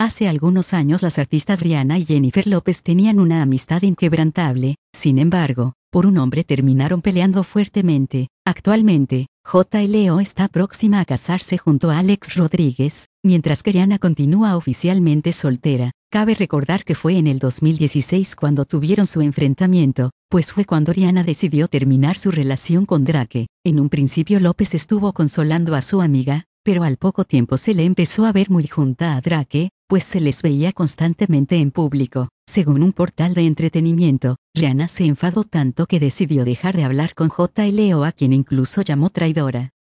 Hace algunos años las artistas Rihanna y Jennifer López tenían una amistad inquebrantable, sin embargo, por un hombre terminaron peleando fuertemente. Actualmente, J.Lo está próxima a casarse junto a Alex Rodríguez, mientras que Rihanna continúa oficialmente soltera. Cabe recordar que fue en el 2016 cuando tuvieron su enfrentamiento, pues fue cuando Rihanna decidió terminar su relación con Drake. En un principio López estuvo consolando a su amiga, pero al poco tiempo se le empezó a ver muy junta a Drake, pues se les veía constantemente en público. Según un portal de entretenimiento, Rihanna se enfadó tanto que decidió dejar de hablar con J.Lo, a quien incluso llamó traidora.